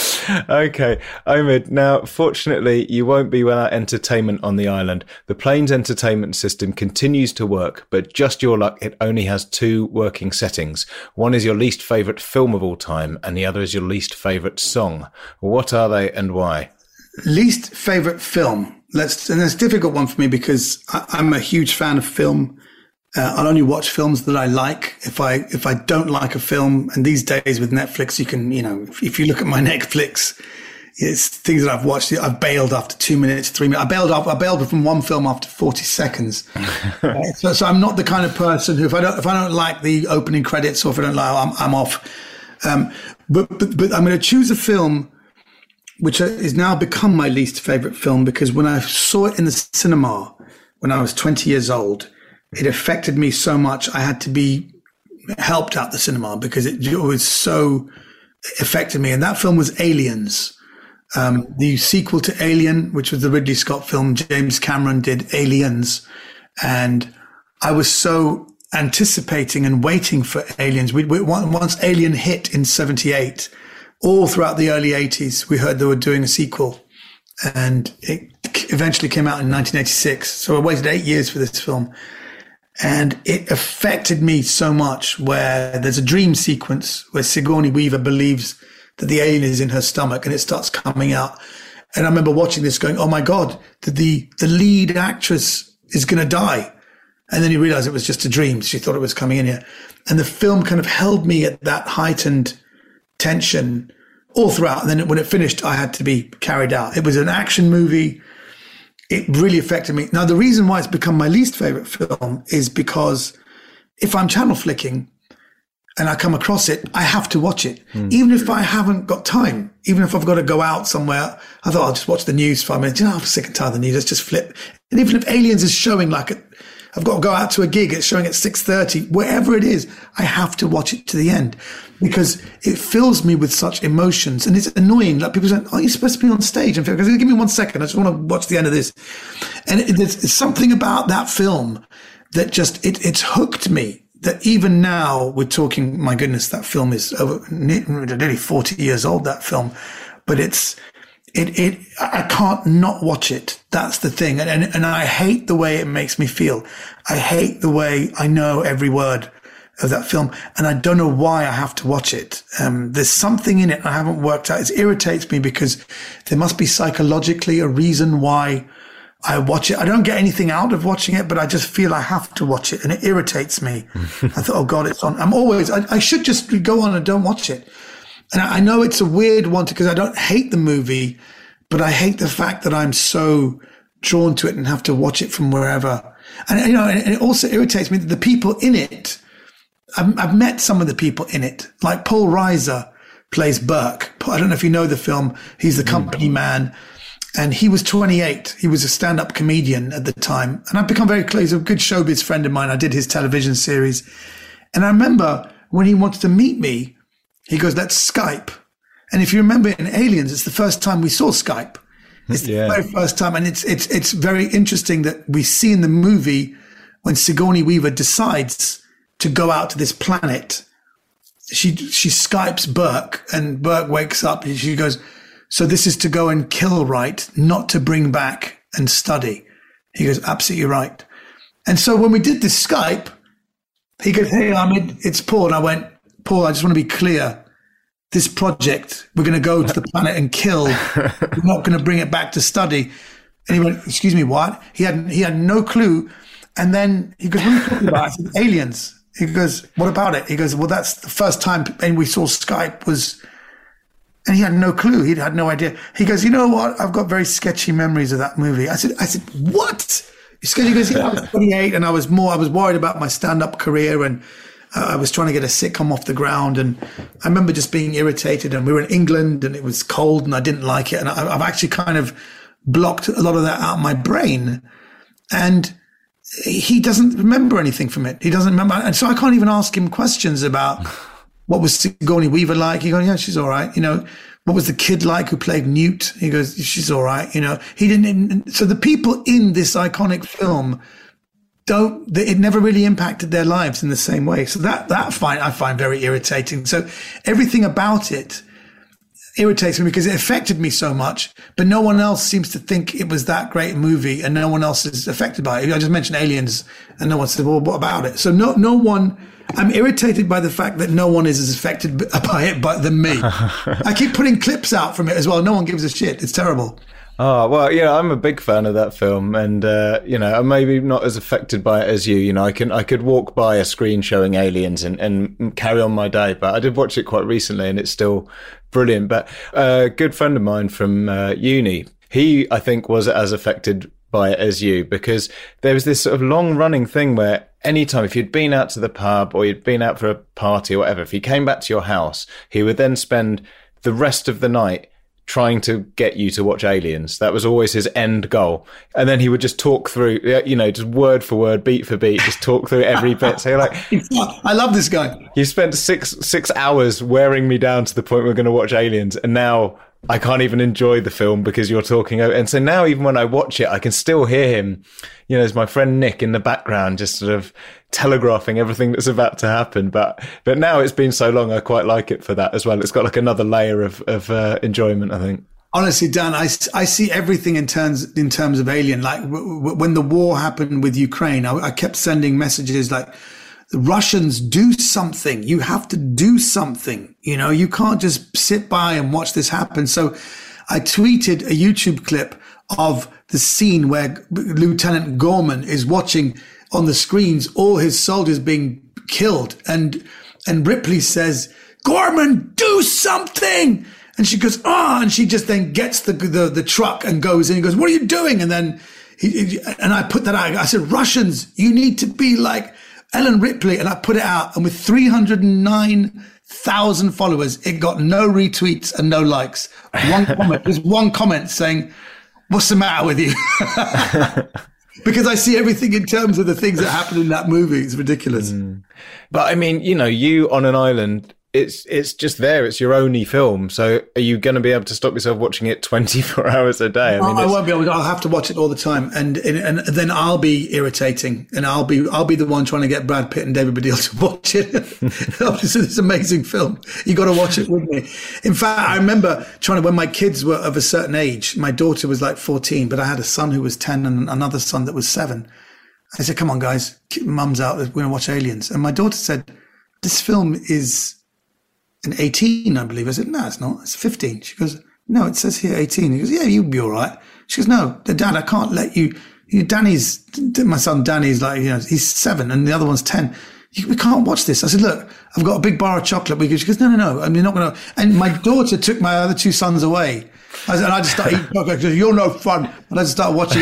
Okay, Omid, now fortunately you won't be without entertainment on the island. The plane's entertainment system continues to work, but just your luck, it only has 2 working settings. One is your least favourite film of all time and the other is your least favourite song. What are they and why? Least favourite film. And that's a difficult one for me because I'm a huge fan of film. I'll only watch films that I like. If I don't like a film, and these days with Netflix, you can, if you look at my Netflix, it's things that I've watched. I've bailed after 2 minutes, 3 minutes. I bailed from one film after 40 seconds. So I'm not the kind of person who, if I don't like the opening credits or if I don't like, I'm off. But I'm going to choose a film which has now become my least favorite film because when I saw it in the cinema when I was 20 years old, it affected me so much. I had to be helped out the cinema because it was so affected me. And that film was Aliens, the sequel to Alien, which was the Ridley Scott film. James Cameron did Aliens. And I was so anticipating and waiting for Aliens. Once Alien hit in 78, all throughout the early 80s, we heard they were doing a sequel. And it eventually came out in 1986. So I waited 8 years for this film. And it affected me so much where there's a dream sequence where Sigourney Weaver believes that the alien is in her stomach and it starts coming out. And I remember watching this going, oh my God, the lead actress is going to die. And then you realize it was just a dream. She thought it was coming in here. And the film kind of held me at that heightened tension all throughout. And then when it finished, I had to be carried out. It was an action movie. It really affected me. Now, the reason why it's become my least favorite film is because if I'm channel flicking and I come across it, I have to watch it. Even if I haven't got time, even if I've got to go out somewhere, I thought I'll just watch the news for 5 minutes. I'm sick and tired of the news. Let's just flip. And even if Aliens is showing I've got to go out to a gig, it's showing at 6:30, wherever it is, I have to watch it to the end because it fills me with such emotions. And it's annoying. Like people say, oh, you're supposed to be on stage. And give me 1 second. I just want to watch the end of this. And there's something about that film that just, it's hooked me that even now we're talking, my goodness, that film is nearly 40 years old, that film, but I can't not watch it. That's the thing. And I hate the way it makes me feel. I hate the way I know every word of that film. And I don't know why I have to watch it. There's something in it I haven't worked out. It irritates me because there must be psychologically a reason why I watch it. I don't get anything out of watching it, but I just feel I have to watch it and it irritates me. I thought, oh God, it's on. I should just go on and don't watch it. And I know it's a weird one because I don't hate the movie, but I hate the fact that I'm so drawn to it and have to watch it from wherever. And, and it also irritates me that the people in it, I've met some of the people in it, like Paul Reiser plays Burke. I don't know if you know the film. He's the company man, and he was 28. He was a stand-up comedian at the time. And I've become very close. He's a good showbiz friend of mine. I did his television series. And I remember when he wanted to meet me, he goes, let's Skype. And if you remember in Aliens, it's the first time we saw Skype. It's the very first time. And it's very interesting that we see in the movie when Sigourney Weaver decides to go out to this planet, she Skypes Burke, and Burke wakes up and she goes, so this is to go and kill, right? Not to bring back and study. He goes, absolutely right. And so when we did this Skype, he goes, hey, Ahmed, it's Paul. And I went, Paul, I just want to be clear. This project, we're going to go to the planet and kill. We're not going to bring it back to study. And he went, excuse me, what? He had no clue. And then he goes, what are you talking about? I said, aliens. He goes, what about it? He goes, well, that's the first time and we saw Skype was, and he had no clue. He had no idea. He goes, you know what? I've got very sketchy memories of that movie. I said, what? He goes, yeah, I was 28 and I was worried about my stand-up career and I was trying to get a sitcom off the ground, and I remember just being irritated, and we were in England and it was cold and I didn't like it. And I've actually kind of blocked a lot of that out of my brain, and he doesn't remember anything from it. He doesn't remember. And so I can't even ask him questions about what was Sigourney Weaver like. He goes, yeah, she's all right. What was the kid like who played Newt? He goes, she's all right. He didn't. So the people in this iconic film it never really impacted their lives in the same way. So that I find very irritating. So everything about it irritates me because it affected me so much, but no one else seems to think it was that great a movie and no one else is affected by it. I just mentioned Aliens and no one said, well, what about it? So no one, I'm irritated by the fact that no one is as affected by it than me. I keep putting clips out from it as well. No one gives a shit. It's terrible. Oh, well, I'm a big fan of that film, and, I'm maybe not as affected by it as you. I could walk by a screen showing Aliens and carry on my day, but I did watch it quite recently and it's still brilliant. But a good friend of mine from uni, he, I think, was as affected by it as you, because there was this sort of long running thing where anytime, if you'd been out to the pub or you'd been out for a party or whatever, if he came back to your house, he would then spend the rest of the night trying to get you to watch Aliens. That was always his end goal. And then he would just talk through, just word for word, beat for beat, just talk through every bit. So you're like, I love this guy. You spent six hours wearing me down to the point we're going to watch Aliens. And now I can't even enjoy the film because you're talking over. And so now even when I watch it, I can still hear him, as my friend Nick in the background, just sort of telegraphing everything that's about to happen. But now it's been so long, I quite like it for that as well. It's got like another layer of enjoyment, I think. Honestly, Dan, I see everything in terms of Alien. Like when the war happened with Ukraine, I kept sending messages like, the Russians, do something. You have to do something. You can't just sit by and watch this happen. So I tweeted a YouTube clip of the scene where Lieutenant Gorman is watching on the screens all his soldiers being killed. And Ripley says, Gorman, do something. And she goes, and she just then gets the truck and goes in and goes, what are you doing? And then and I put that out. I said, Russians, you need to be like Ellen Ripley. And I put it out, and with 309,000 followers, it got no retweets and no likes. There's one comment saying, what's the matter with you? Because I see everything in terms of the things that happen in that movie. It's ridiculous. But I mean, you on an island, it's just there. It's your only film. So are you going to be able to stop yourself watching it 24 hours a day? I won't be able to. I'll have to watch it all the time. And then I'll be irritating, and I'll be the one trying to get Brad Pitt and David Baddiel to watch it. It's this amazing film. You got to watch it with me. In fact, I remember when my kids were of a certain age, my daughter was like 14, but I had a son who was 10 and another son that was 7. I said, come on, guys, mum's out. We're going to watch Aliens. And my daughter said, this film is an 18, I believe. I said, no, it's not. It's 15. She goes, no, it says here 18. He goes, yeah, you'll be all right. She goes, no, Dad, I can't let you. My son Danny's like, he's 7 and the other one's 10. We can't watch this. I said, look, I've got a big bar of chocolate. She goes, no. I mean, you're not going to. And my daughter took my other 2 sons away. I just started eating chocolate. She goes, you're no fun. And I just started watching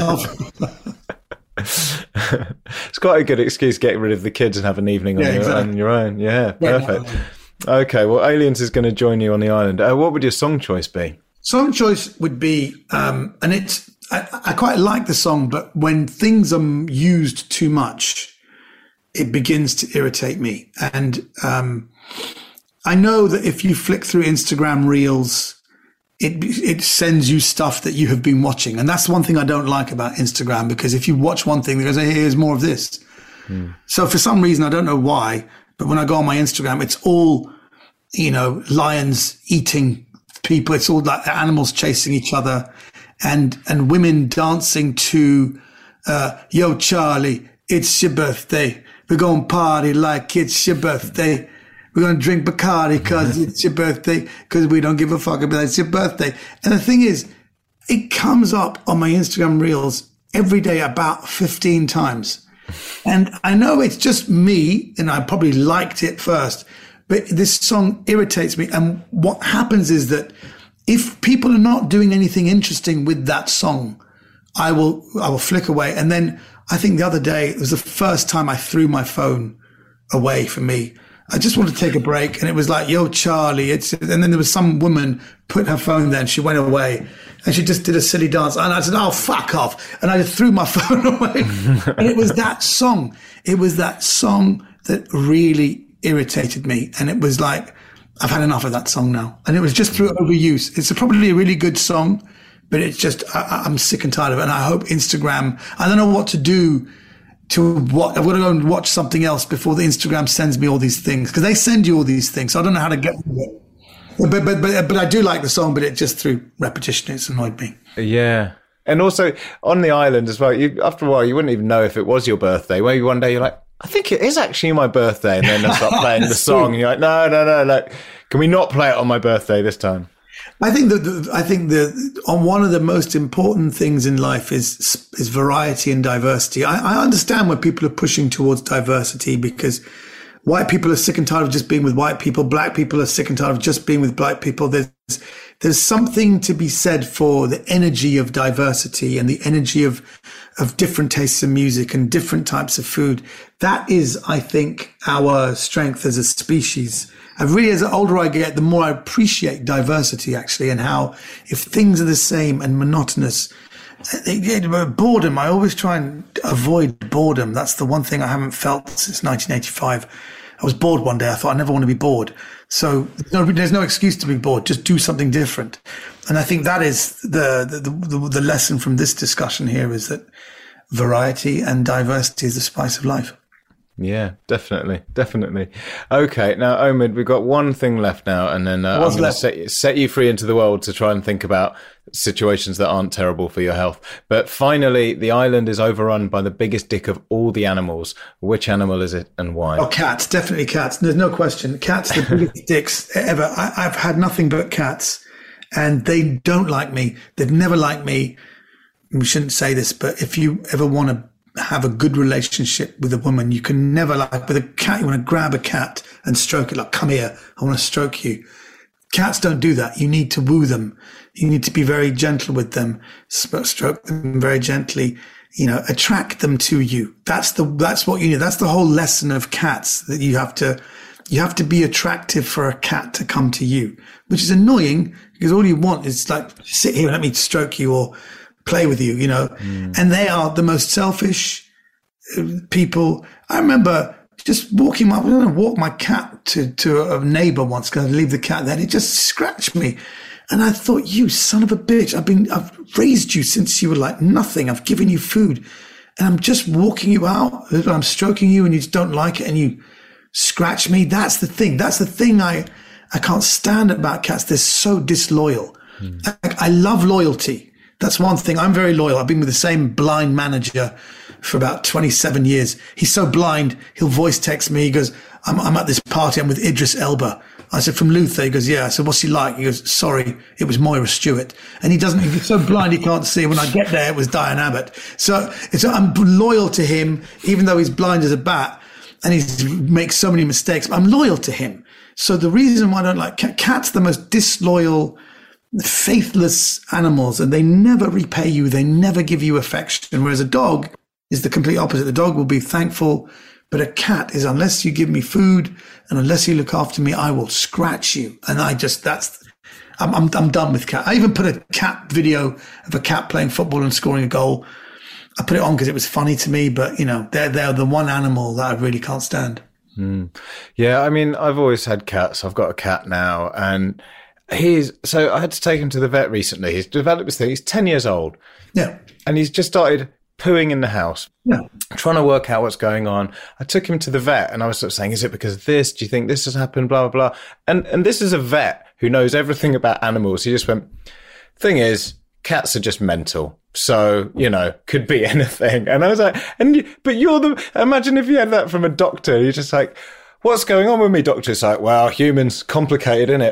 It's quite a good excuse, getting rid of the kids and have an evening on your own. Yeah, perfect. Okay, well, Aliens is going to join you on the island. What would your song choice be? Song choice would be, and it's, I quite like the song, but when things are used too much, it begins to irritate me. And I know that if you flick through Instagram Reels, it sends you stuff that you have been watching. And that's one thing I don't like about Instagram, because if you watch one thing, it goes, hey, here's more of this. So for some reason, I don't know why, but when I go on my Instagram, it's all, lions eating people. It's all like animals chasing each other and women dancing to, yo, Charlie, it's your birthday. We're going to party like it's your birthday. We're going to drink Bacardi because it's your birthday, because we don't give a fuck about it's your birthday. And the thing is, it comes up on my Instagram Reels every day about 15 times. And I know it's just me, and I probably liked it first, but this song irritates me. And what happens is that if people are not doing anything interesting with that song, I will flick away. And then I think the other day, it was the first time I threw my phone away from me. I just wanted to take a break, and it was like, yo, Charlie, and then there was some woman put her phone there and she went away and she just did a silly dance. And I said, oh, fuck off. And I just threw my phone away. And it was that song. It was that song that really irritated me. And it was like, I've had enough of that song now. And it was just through overuse. It's probably a really good song, but it's just, I'm sick and tired of it. And I hope Instagram, I don't know what to do I've got to go and watch something else before the Instagram sends me all these things, because they send you all these things. So I don't know how to get with it. But I do like the song, but it just through repetition, it's annoyed me. Yeah. And also on the island as well, after a while, you wouldn't even know if it was your birthday. Maybe one day you're like, I think it is actually my birthday. And then they start playing the song. And you're like, no. Can we not play it on my birthday this time? I think on one of the most important things in life is variety and diversity. I understand when people are pushing towards diversity, because white people are sick and tired of just being with white people. Black people are sick and tired of just being with black people. There's something to be said for the energy of diversity and the energy of different tastes of music and different types of food. That is, I think, our strength as a species. And really, as the older I get, the more I appreciate diversity, actually, and how if things are the same and monotonous, boredom, I always try and avoid boredom. That's the one thing I haven't felt since 1985. I was bored one day. I thought I never want to be bored. So there's no excuse to be bored. Just do something different. And I think that is the lesson from this discussion here, is that variety and diversity is the spice of life. Yeah, definitely. Okay, now, Omid, we've got one thing left now, and then I'm going to set you free into the world to try and think about situations that aren't terrible for your health. But finally, the island is overrun by the biggest dick of all the animals. Which animal is it, and why? Oh, cats. Definitely cats. There's no question. Cats, the biggest dicks ever. I've had nothing but cats, and they don't like me. They've never liked me. We shouldn't say this, but if you ever want to have a good relationship with a woman, you can never, like with a cat, you want to grab a cat and stroke it, like, come here, I want to stroke you. Cats don't do that. You need to woo them. You need to be very gentle with them, stroke them very gently, attract them to you. That's what you need. That's the whole lesson of cats, that you have to be attractive for a cat to come to you, which is annoying, because all you want is like, sit here and let me stroke you or play with you, and they are the most selfish people. I remember just walking walk my cat to a neighbor once, because I'd leave the cat there, and it just scratched me. And I thought, you son of a bitch, I've raised you since you were like nothing. I've given you food, and I'm just walking you out. I'm stroking you, and you just don't like it, and you scratch me. That's the thing. That's the thing I can't stand about cats. They're so disloyal. I love loyalty. That's one thing. I'm very loyal. I've been with the same blind manager for about 27 years. He's so blind, he'll voice text me. He goes, I'm at this party. I'm with Idris Elba. I said, from Luther? He goes, yeah. I said, what's he like? He goes, sorry, it was Moira Stewart. And he's so blind he can't see. When I get there, it was Diane Abbott. So I'm loyal to him, even though he's blind as a bat and he makes so many mistakes. But I'm loyal to him. So the reason why I don't like cats, the most disloyal, faithless animals, and they never repay you. They never give you affection. Whereas a dog is the complete opposite. The dog will be thankful. But a cat is, unless you give me food and unless you look after me, I will scratch you. And I'm done with cat. I even put a cat video of a cat playing football and scoring a goal. I put it on because it was funny to me, but they're the one animal that I really can't stand. Yeah. I mean, I've always had cats. I've got a cat now, and so I had to take him to the vet recently. He's developed this thing. He's 10 years old. Yeah. And he's just started pooing in the house. Yeah. Trying to work out what's going on. I took him to the vet and I was sort of saying, is it because of this? Do you think this has happened? Blah, blah, blah. And this is a vet who knows everything about animals. He just went, thing is, cats are just mental. So, could be anything. And I was like, but imagine if you had that from a doctor. You're just like, what's going on with me, doctor? It's like, well, humans, complicated, isn't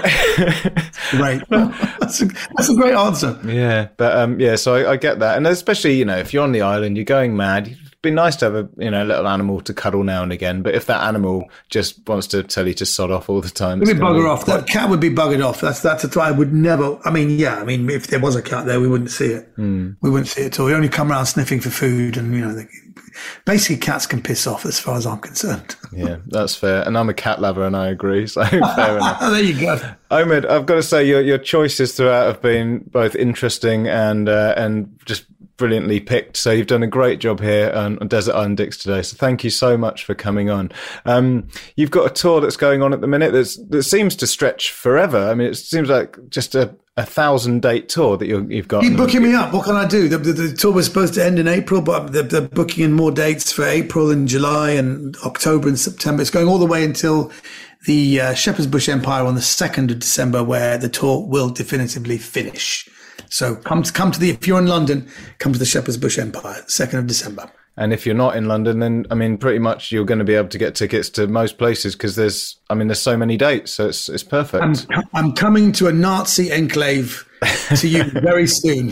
it? Right. That's a great answer. Yeah. But, so I get that. And especially, if you're on the island, you're going mad, it'd be nice to have a, little animal to cuddle now and again. But if that animal just wants to tell you to sod off all the time. It would bugger off. That cat would be buggered off. That's a try. I would never, if there was a cat there, we wouldn't see it. We wouldn't see it at all. We only come around sniffing for food and, basically cats can piss off as far as I'm concerned. Yeah, that's fair. And I'm a cat lover and I agree. So fair enough. There you go. Omid, I've got to say your choices throughout have been both interesting and just brilliantly picked. So you've done a great job here on Desert Island Dicks today. So thank you so much for coming on. You've got a tour that's going on at the minute that seems to stretch forever. I mean, it seems like just a 1,000-date tour that you've got. Keep booking me up. What can I do? The tour was supposed to end in April, but they're booking in more dates for April and July and October and September. It's going all the way until the Shepherd's Bush Empire on the 2nd of December, where the tour will definitively finish. So come to if you're in London, come to the Shepherd's Bush Empire, 2nd of December. And if you're not in London, then, pretty much you're going to be able to get tickets to most places because there's so many dates. So it's perfect. I'm coming to a Nazi enclave to you very soon.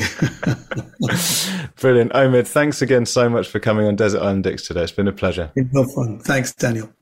Brilliant. Omid, thanks again so much for coming on Desert Island Dicks today. It's been a pleasure. It's no fun. Thanks, Daniel.